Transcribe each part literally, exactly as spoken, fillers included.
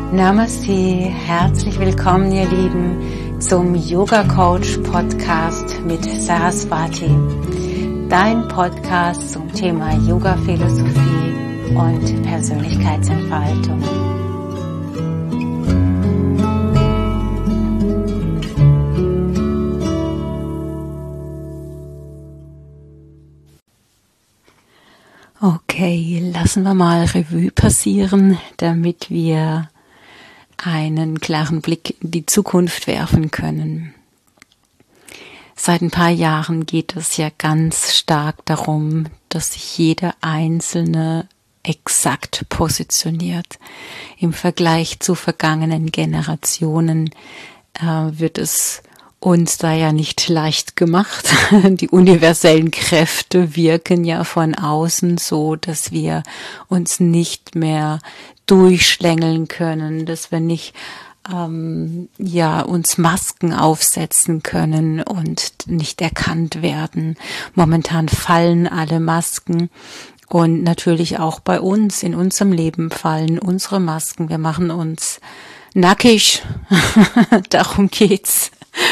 Namaste, herzlich willkommen ihr Lieben zum Yoga Coach Podcast mit Saraswati, dein Podcast zum Thema Yoga Philosophie und Persönlichkeitsentfaltung. Okay, lassen wir mal Revue passieren, damit wir einen klaren Blick in die Zukunft werfen können. Seit ein paar Jahren geht es ja ganz stark darum, dass sich jeder Einzelne exakt positioniert. Im Vergleich zu vergangenen Generationen äh, wird es uns da ja nicht leicht gemacht. Die universellen Kräfte wirken ja von außen so, dass wir uns nicht mehr durchschlängeln können, dass wir nicht ähm, ja uns Masken aufsetzen können und nicht erkannt werden. Momentan fallen alle Masken und natürlich auch bei uns in unserem Leben fallen unsere Masken. Wir machen uns nackig. Darum geht's.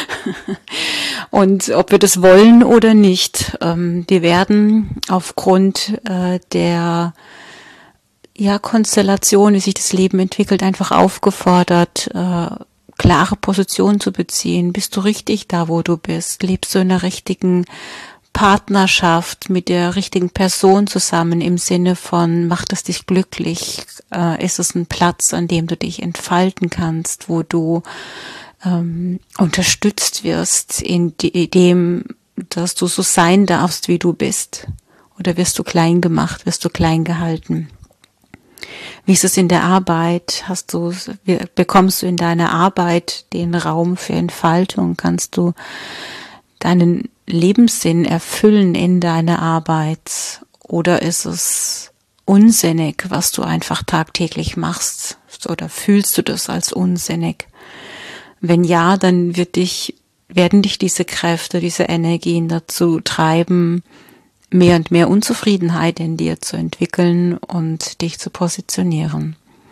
Und ob wir das wollen oder nicht, ähm, wir werden aufgrund äh, der ja, Konstellation, wie sich das Leben entwickelt, einfach aufgefordert, äh, klare Positionen zu beziehen. Bist du richtig da, wo du bist? Lebst du in der richtigen Partnerschaft mit der richtigen Person zusammen im Sinne von, macht es dich glücklich? Äh, ist es ein Platz, an dem du dich entfalten kannst, wo du ähm, unterstützt wirst in die, dem, dass du so sein darfst, wie du bist? Oder wirst du klein gemacht, wirst du klein gehalten? Wie ist es in der Arbeit? Hast du, bekommst du in deiner Arbeit den Raum für Entfaltung? Kannst du deinen Lebenssinn erfüllen in deiner Arbeit? Oder ist es unsinnig, was du einfach tagtäglich machst? Oder fühlst du das als unsinnig? Wenn ja, dann wird dich, werden dich diese Kräfte, diese Energien dazu treiben, mehr und mehr Unzufriedenheit in dir zu entwickeln und dich zu positionieren.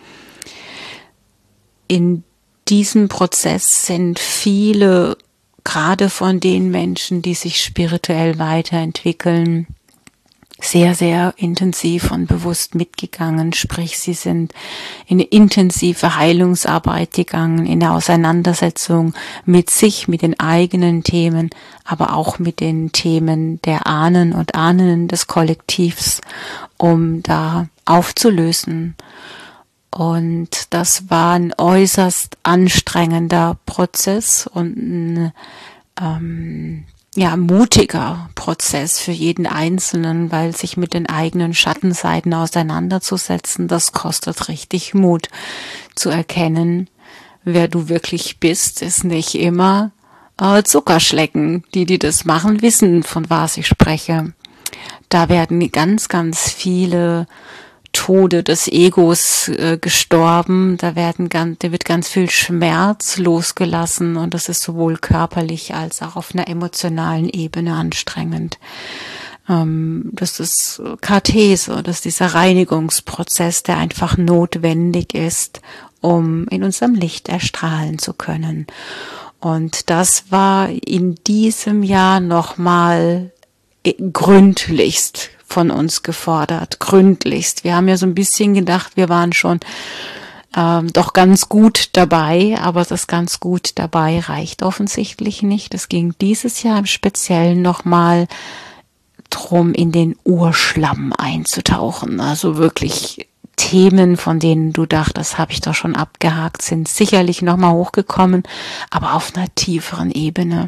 In diesem Prozess sind viele, gerade von den Menschen, die sich spirituell weiterentwickeln, sehr, sehr intensiv und bewusst mitgegangen. Sprich, sie sind in eine intensive Heilungsarbeit gegangen, in eine Auseinandersetzung mit sich, mit den eigenen Themen, aber auch mit den Themen der Ahnen und Ahnen des Kollektivs, um da aufzulösen. Und das war ein äußerst anstrengender Prozess und ein ähm, ja, mutiger Prozess für jeden Einzelnen, weil sich mit den eigenen Schattenseiten auseinanderzusetzen, das kostet richtig Mut. Zu erkennen, wer du wirklich bist, ist nicht immer äh, Zuckerschlecken. Die, die das machen, wissen, von was ich spreche. Da werden ganz, ganz viele Tode des Egos äh, gestorben, da werden ganz, da wird ganz viel Schmerz losgelassen und das ist sowohl körperlich als auch auf einer emotionalen Ebene anstrengend. Ähm, das ist Kathese, das ist dieser Reinigungsprozess, der einfach notwendig ist, um in unserem Licht erstrahlen zu können. Und das war in diesem Jahr nochmal gründlichst von uns gefordert, gründlichst. Wir haben ja so ein bisschen gedacht, wir waren schon ähm, doch ganz gut dabei, aber das ganz gut dabei reicht offensichtlich nicht. Es ging dieses Jahr im Speziellen nochmal drum, in den Urschlamm einzutauchen. Also wirklich Themen, von denen du dachtest, das habe ich doch schon abgehakt, sind sicherlich nochmal hochgekommen, aber auf einer tieferen Ebene.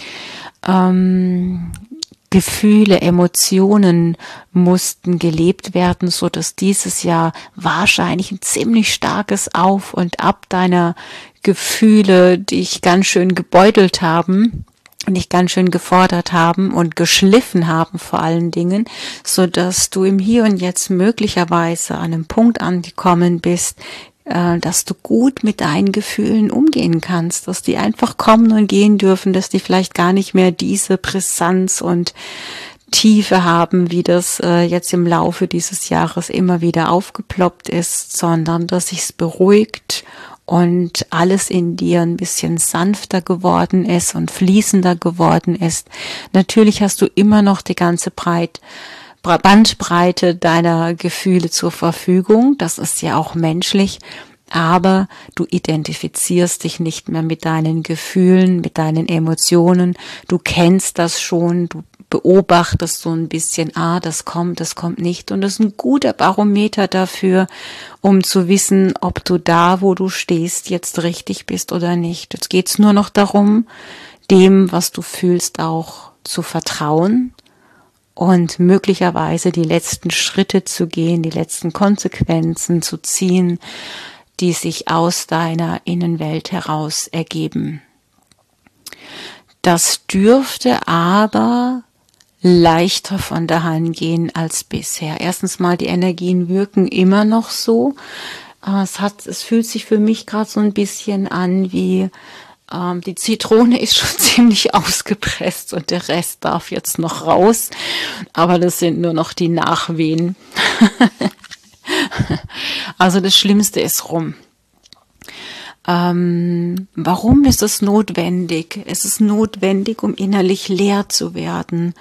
Ähm, Gefühle, Emotionen mussten gelebt werden, so dass dieses Jahr wahrscheinlich ein ziemlich starkes Auf und Ab deiner Gefühle dich ganz schön gebeutelt haben und dich ganz schön gefordert haben und geschliffen haben vor allen Dingen, so dass du im Hier und Jetzt möglicherweise an einem Punkt angekommen bist, dass du gut mit deinen Gefühlen umgehen kannst, dass die einfach kommen und gehen dürfen, dass die vielleicht gar nicht mehr diese Brisanz und Tiefe haben, wie das äh, jetzt im Laufe dieses Jahres immer wieder aufgeploppt ist, sondern dass sich's beruhigt und alles in dir ein bisschen sanfter geworden ist und fließender geworden ist. Natürlich hast du immer noch die ganze Breit, Bandbreite deiner Gefühle zur Verfügung. Das ist ja auch menschlich. Aber du identifizierst dich nicht mehr mit deinen Gefühlen, mit deinen Emotionen. Du kennst das schon, du beobachtest so ein bisschen, ah, das kommt, das kommt nicht. Und das ist ein guter Barometer dafür, um zu wissen, ob du da, wo du stehst, jetzt richtig bist oder nicht. Jetzt geht's nur noch darum, dem, was du fühlst, auch zu vertrauen und möglicherweise die letzten Schritte zu gehen, die letzten Konsequenzen zu ziehen, die sich aus deiner Innenwelt heraus ergeben. Das dürfte aber leichter von der Hand gehen als bisher. Erstens mal, die Energien wirken immer noch so. Es hat, es fühlt sich für mich gerade so ein bisschen an wie ähm, die Zitrone ist schon ziemlich ausgepresst und der Rest darf jetzt noch raus. Aber das sind nur noch die Nachwehen. Also das Schlimmste ist rum. Ähm, warum ist es notwendig? Es ist notwendig, um innerlich leer zu werden,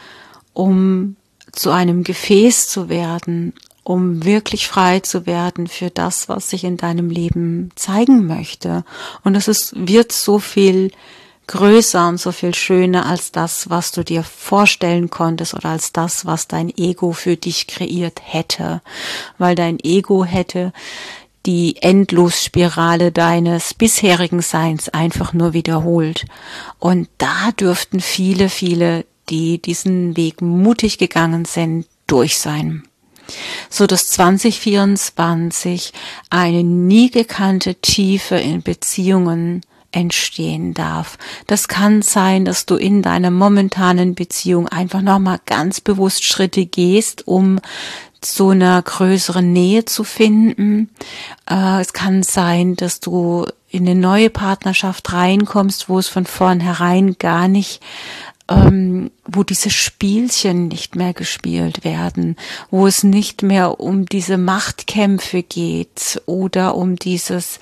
um zu einem Gefäß zu werden, um wirklich frei zu werden für das, was sich in deinem Leben zeigen möchte. Und es ist, wird so viel größer und so viel schöner als das, was du dir vorstellen konntest oder als das, was dein Ego für dich kreiert hätte. Weil dein Ego hätte die Endlosspirale deines bisherigen Seins einfach nur wiederholt. Und da dürften viele, viele, die diesen Weg mutig gegangen sind, durch sein. So dass zwanzig vierundzwanzig eine nie gekannte Tiefe in Beziehungen entstehen darf. Das kann sein, dass du in deiner momentanen Beziehung einfach nochmal ganz bewusst Schritte gehst, um zu einer größeren Nähe zu finden. Äh, es kann sein, dass du in eine neue Partnerschaft reinkommst, wo es von vornherein gar nicht, ähm, wo diese Spielchen nicht mehr gespielt werden, wo es nicht mehr um diese Machtkämpfe geht oder um dieses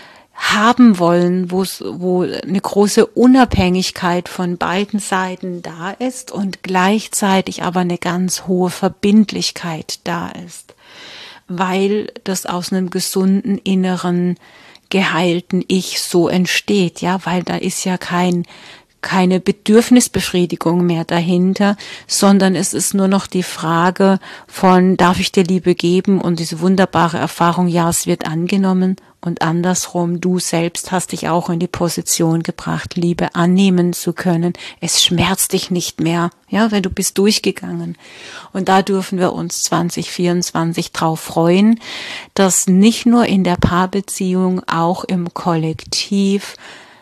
haben wollen, wo es, wo eine große Unabhängigkeit von beiden Seiten da ist und gleichzeitig aber eine ganz hohe Verbindlichkeit da ist, weil das aus einem gesunden inneren geheilten Ich so entsteht, ja, weil da ist ja kein keine Bedürfnisbefriedigung mehr dahinter, sondern es ist nur noch die Frage von, darf ich dir Liebe geben? Und diese wunderbare Erfahrung, ja, es wird angenommen. Und andersrum, du selbst hast dich auch in die Position gebracht, Liebe annehmen zu können. Es schmerzt dich nicht mehr, ja, weil du bist durchgegangen. Und da dürfen wir uns zwanzig vierundzwanzig drauf freuen, dass nicht nur in der Paarbeziehung, auch im Kollektiv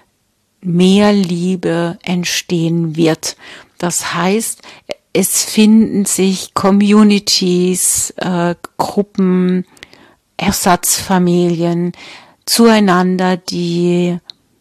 mehr Liebe entstehen wird. Das heißt, es finden sich Communities, äh, Gruppen, Ersatzfamilien zueinander, die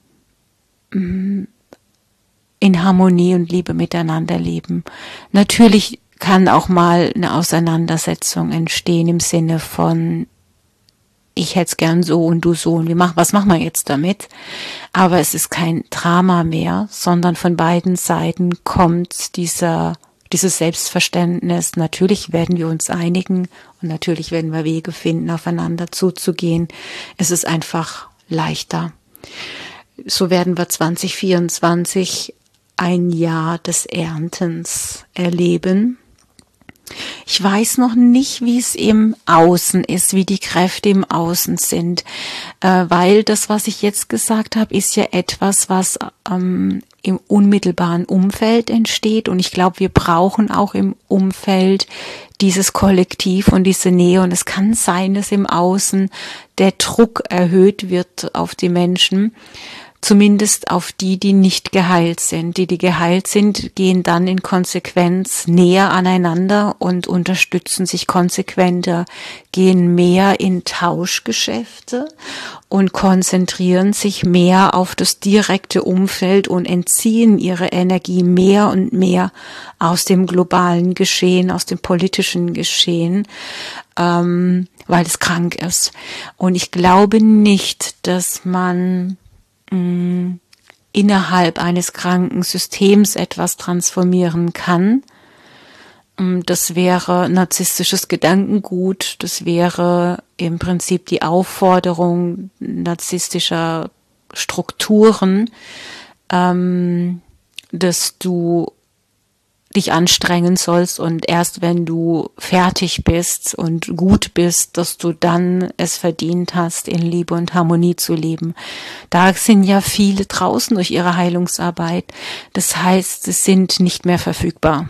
mh, in Harmonie und Liebe miteinander leben. Natürlich kann auch mal eine Auseinandersetzung entstehen im Sinne von, ich hätte es gern so und du so und wir machen, was machen wir jetzt damit? Aber es ist kein Drama mehr, sondern von beiden Seiten kommt dieser, dieses Selbstverständnis. Natürlich werden wir uns einigen und natürlich werden wir Wege finden, aufeinander zuzugehen. Es ist einfach leichter. So werden wir zwanzig vierundzwanzig ein Jahr des Erntens erleben. Ich weiß noch nicht, wie es im Außen ist, wie die Kräfte im Außen sind, äh, weil das, was ich jetzt gesagt habe, ist ja etwas, was ähm, im unmittelbaren Umfeld entsteht und ich glaube, wir brauchen auch im Umfeld dieses Kollektiv und diese Nähe und es kann sein, dass im Außen der Druck erhöht wird auf die Menschen, Zumindest auf die, die nicht geheilt sind. Die, die geheilt sind, gehen dann in Konsequenz näher aneinander und unterstützen sich konsequenter, gehen mehr in Tauschgeschäfte und konzentrieren sich mehr auf das direkte Umfeld und entziehen ihre Energie mehr und mehr aus dem globalen Geschehen, aus dem politischen Geschehen, ähm, weil es krank ist. Und ich glaube nicht, dass man innerhalb eines kranken Systems etwas transformieren kann. Das wäre narzisstisches Gedankengut, das wäre im Prinzip die Aufforderung narzisstischer Strukturen, dass du dich anstrengen sollst und erst wenn du fertig bist und gut bist, dass du dann es verdient hast, in Liebe und Harmonie zu leben. Da sind ja viele draußen durch ihre Heilungsarbeit. Das heißt, sie sind nicht mehr verfügbar.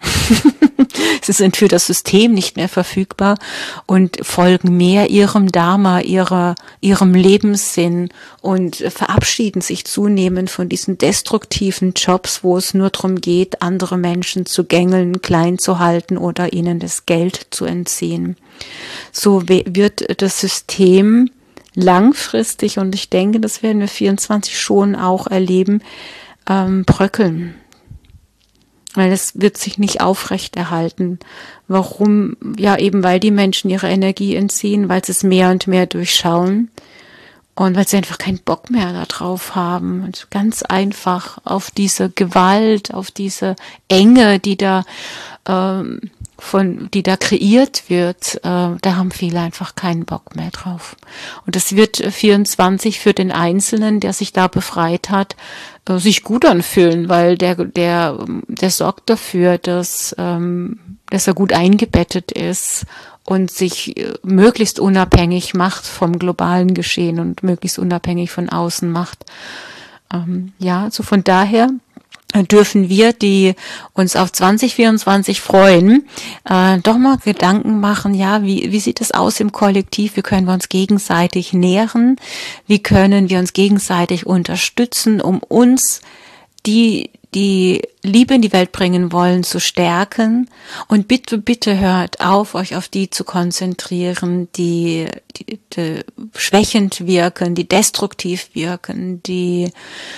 Sie sind für das System nicht mehr verfügbar und folgen mehr ihrem Dharma, ihrer, ihrem Lebenssinn und verabschieden sich zunehmend von diesen destruktiven Jobs, wo es nur darum geht, andere Menschen zu gängeln, klein zu halten oder ihnen das Geld zu entziehen. So wird das System langfristig, und ich denke, das werden wir vierundzwanzig schon auch erleben, ähm, bröckeln. Weil es wird sich nicht aufrechterhalten. Warum? Ja, eben weil die Menschen ihre Energie entziehen, weil sie es mehr und mehr durchschauen und weil sie einfach keinen Bock mehr darauf haben. Und ganz einfach auf diese Gewalt, auf diese Enge, die da ähm, von, die da kreiert wird, äh, da haben viele einfach keinen Bock mehr drauf. Und das wird vierundzwanzig für den Einzelnen, der sich da befreit hat, äh, sich gut anfühlen, weil der, der, der sorgt dafür, dass, ähm, dass er gut eingebettet ist und sich äh, möglichst unabhängig macht vom globalen Geschehen und möglichst unabhängig von außen macht. Ähm, ja, also von daher dürfen wir, die uns auf zwanzig vierundzwanzig freuen, äh, doch mal Gedanken machen, ja, wie, wie sieht es aus im Kollektiv? Wie können wir uns gegenseitig nähren? Wie können wir uns gegenseitig unterstützen, um uns, die die Liebe in die Welt bringen wollen, zu stärken? Und bitte, bitte hört auf, euch auf die zu konzentrieren, die, die, die schwächend wirken, die destruktiv wirken, die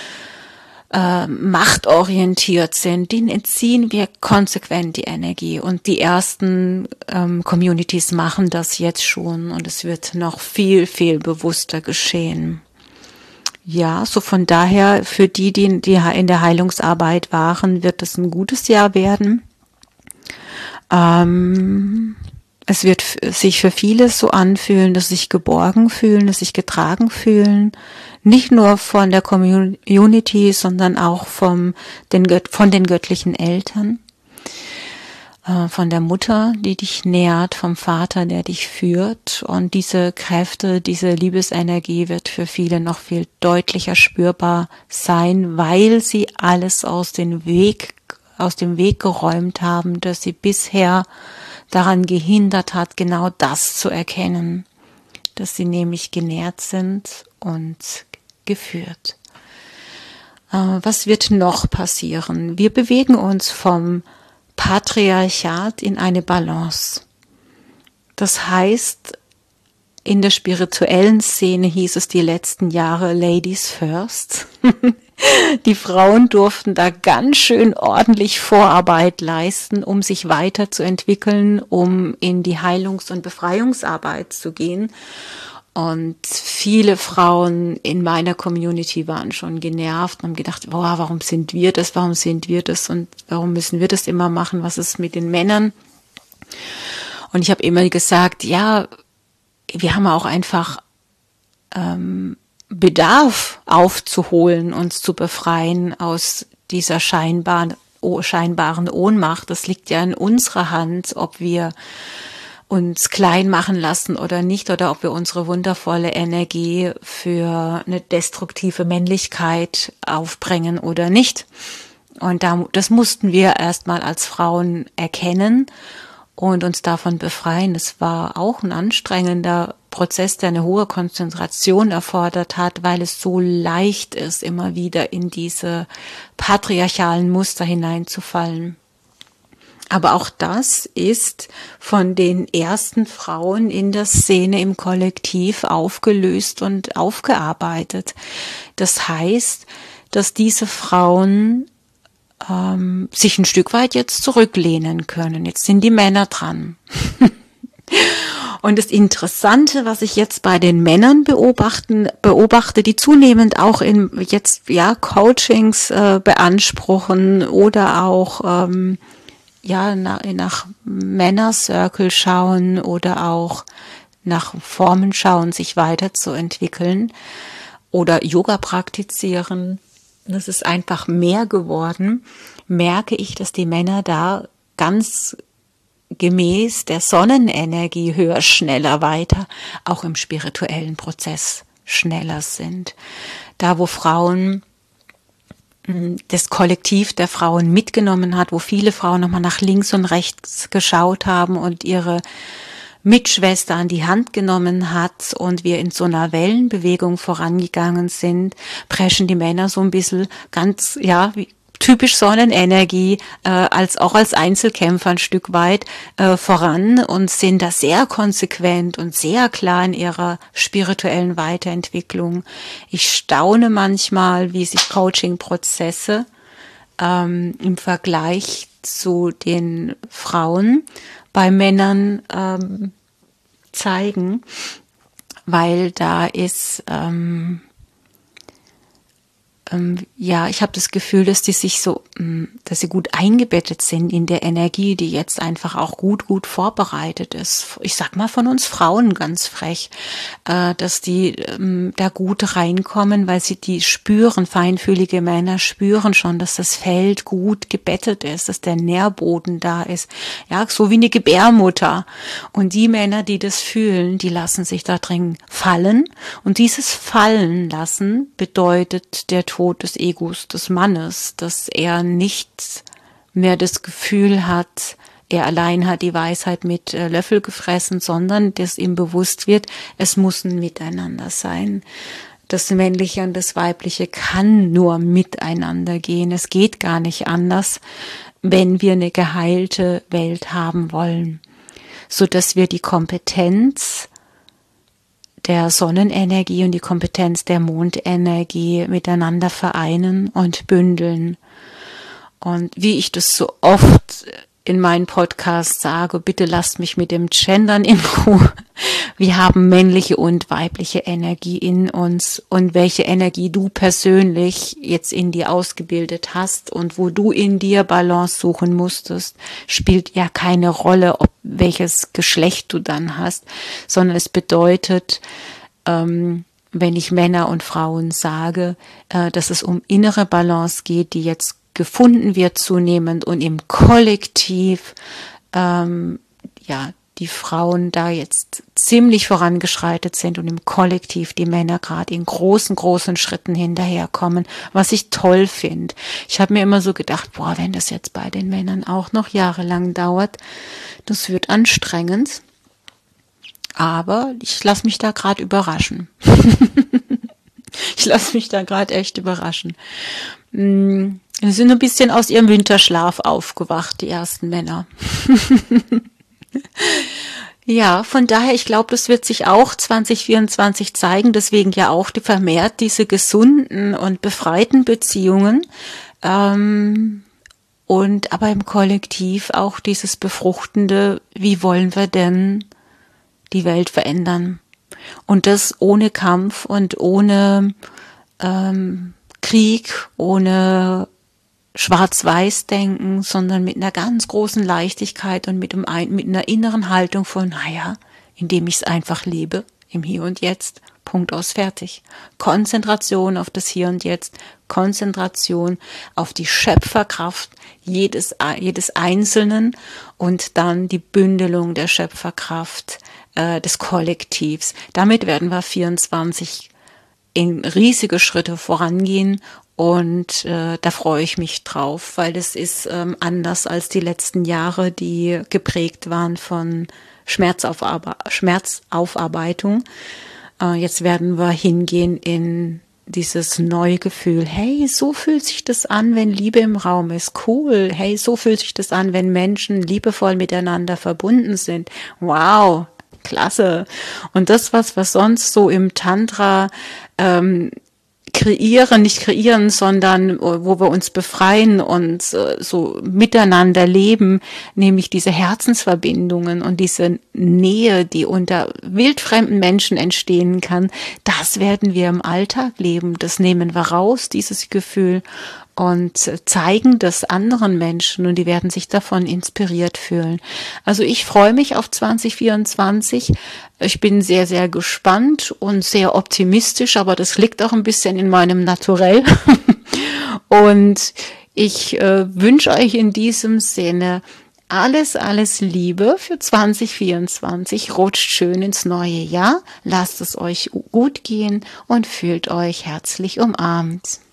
Äh, machtorientiert sind, denen entziehen wir konsequent die Energie. Und die ersten ähm, Communities machen das jetzt schon und es wird noch viel, viel bewusster geschehen. Ja, so von daher, für die, die in der Heilungsarbeit waren, wird es ein gutes Jahr werden. Ähm, es wird sich für viele so anfühlen, dass sie sich geborgen fühlen, dass sie sich getragen fühlen. Nicht nur von der Community, sondern auch vom, den, von den göttlichen Eltern, äh, von der Mutter, die dich nährt, vom Vater, der dich führt. Und diese Kräfte, diese Liebesenergie wird für viele noch viel deutlicher spürbar sein, weil sie alles aus dem Weg, aus dem Weg geräumt haben, dass sie bisher daran gehindert hat, genau das zu erkennen, dass sie nämlich genährt sind und geführt. Äh, was wird noch passieren? Wir bewegen uns vom Patriarchat in eine Balance. Das heißt, in der spirituellen Szene hieß es die letzten Jahre Ladies first. Die Frauen durften da ganz schön ordentlich Vorarbeit leisten, um sich weiterzuentwickeln, um in die Heilungs- und Befreiungsarbeit zu gehen. Und viele Frauen in meiner Community waren schon genervt und haben gedacht, boah, warum sind wir das, warum sind wir das und warum müssen wir das immer machen, was ist mit den Männern? Und ich habe immer gesagt, ja, wir haben auch einfach ähm, Bedarf aufzuholen, uns zu befreien aus dieser scheinbaren, scheinbaren Ohnmacht. Das liegt ja in unserer Hand, ob wir uns klein machen lassen oder nicht, oder ob wir unsere wundervolle Energie für eine destruktive Männlichkeit aufbringen oder nicht. Und da, das mussten wir erstmal als Frauen erkennen und uns davon befreien. Es war auch ein anstrengender Prozess, der eine hohe Konzentration erfordert hat, weil es so leicht ist, immer wieder in diese patriarchalen Muster hineinzufallen. Aber auch das ist von den ersten Frauen in der Szene im Kollektiv aufgelöst und aufgearbeitet. Das heißt, dass diese Frauen ähm, sich ein Stück weit jetzt zurücklehnen können. Jetzt sind die Männer dran. Und das Interessante, was ich jetzt bei den Männern beobachten, beobachte, die zunehmend auch in jetzt ja Coachings äh, beanspruchen oder auch ähm, ja nach, nach Männer-Circle schauen oder auch nach Formen schauen, sich weiterzuentwickeln oder Yoga praktizieren. Das ist einfach mehr geworden. Merke ich, dass die Männer da ganz gemäß der Sonnenenergie höher, schneller, weiter, auch im spirituellen Prozess schneller sind. Da, wo Frauen das Kollektiv der Frauen mitgenommen hat, wo viele Frauen nochmal nach links und rechts geschaut haben und ihre Mitschwester an die Hand genommen hat und wir in so einer Wellenbewegung vorangegangen sind, preschen die Männer so ein bisschen ganz, ja, wie typisch Sonnenenergie, äh, als auch als Einzelkämpfer ein Stück weit äh, voran und sind da sehr konsequent und sehr klar in ihrer spirituellen Weiterentwicklung. Ich staune manchmal, wie sich Coaching-Prozesse ähm, im Vergleich zu den Frauen bei Männern ähm, zeigen, weil da ist ähm, ja, ich habe das Gefühl, dass die sich so, dass sie gut eingebettet sind in der Energie, die jetzt einfach auch gut, gut vorbereitet ist. Ich sag mal von uns Frauen ganz frech, dass die da gut reinkommen, weil sie die spüren, feinfühlige Männer spüren schon, dass das Feld gut gebettet ist, dass der Nährboden da ist. Ja, so wie eine Gebärmutter. Und die Männer, die das fühlen, die lassen sich da drin fallen. Und dieses Fallen lassen bedeutet der Tod des Egos des Mannes, dass er nicht mehr das Gefühl hat, er allein hat die Weisheit mit äh, Löffel gefressen, sondern dass ihm bewusst wird, es muss ein Miteinander sein. Das Männliche und das Weibliche kann nur miteinander gehen. Es geht gar nicht anders, wenn wir eine geheilte Welt haben wollen, so dass wir die Kompetenz der Sonnenenergie und die Kompetenz der Mondenergie miteinander vereinen und bündeln. Und wie ich das so oft in meinen Podcasts sage, bitte lasst mich mit dem Gendern in Ruhe. Wir haben männliche und weibliche Energie in uns und welche Energie du persönlich jetzt in dir ausgebildet hast und wo du in dir Balance suchen musstest, spielt ja keine Rolle, ob welches Geschlecht du dann hast, sondern es bedeutet, ähm, wenn ich Männer und Frauen sage, äh, dass es um innere Balance geht, die jetzt gefunden wird zunehmend und im Kollektiv, ähm, ja, die Frauen da jetzt ziemlich vorangeschreitet sind und im Kollektiv die Männer gerade in großen, großen Schritten hinterherkommen, was ich toll finde. Ich habe mir immer so gedacht, boah, wenn das jetzt bei den Männern auch noch jahrelang dauert, das wird anstrengend. Aber ich lasse mich da gerade überraschen. ich lasse mich da gerade echt überraschen. Sie sind ein bisschen aus ihrem Winterschlaf aufgewacht, die ersten Männer. Ja, von daher, ich glaube, das wird sich auch zwanzig vierundzwanzig zeigen, deswegen ja auch die vermehrt diese gesunden und befreiten Beziehungen ähm, und aber im Kollektiv auch dieses befruchtende, wie wollen wir denn die Welt verändern? Und das ohne Kampf und ohne ähm, Krieg, ohne Schwarz-Weiß-Denken, sondern mit einer ganz großen Leichtigkeit und mit, dem ein, mit einer inneren Haltung von, naja, indem ich es einfach lebe, im Hier und Jetzt, Punkt aus, fertig. Konzentration auf das Hier und Jetzt, Konzentration auf die Schöpferkraft jedes, jedes Einzelnen und dann die Bündelung der Schöpferkraft äh, des Kollektivs. Damit werden wir vierundzwanzig in riesige Schritte vorangehen. Und äh, da freue ich mich drauf, weil das ist ähm, anders als die letzten Jahre, die geprägt waren von Schmerzaufarbeitung. Schmerzaufarbeitung. Äh, jetzt werden wir hingehen in dieses neue Gefühl. Hey, so fühlt sich das an, wenn Liebe im Raum ist. Cool. Hey, so fühlt sich das an, wenn Menschen liebevoll miteinander verbunden sind. Wow. Klasse. Und das, was wir sonst so im Tantra ähm, kreieren, nicht kreieren, sondern wo wir uns befreien und äh, so miteinander leben, nämlich diese Herzensverbindungen und diese Nähe, die unter wildfremden Menschen entstehen kann, das werden wir im Alltag leben. Das nehmen wir raus, dieses Gefühl, und zeigen das anderen Menschen und die werden sich davon inspiriert fühlen. Also ich freue mich auf zwanzig vierundzwanzig. Ich bin sehr, sehr gespannt und sehr optimistisch, aber das liegt auch ein bisschen in meinem Naturell. Und ich äh, wünsche euch in diesem Sinne alles, alles Liebe für zwanzig vierundzwanzig. Rutscht schön ins neue Jahr. Lasst es euch gut gehen und fühlt euch herzlich umarmt.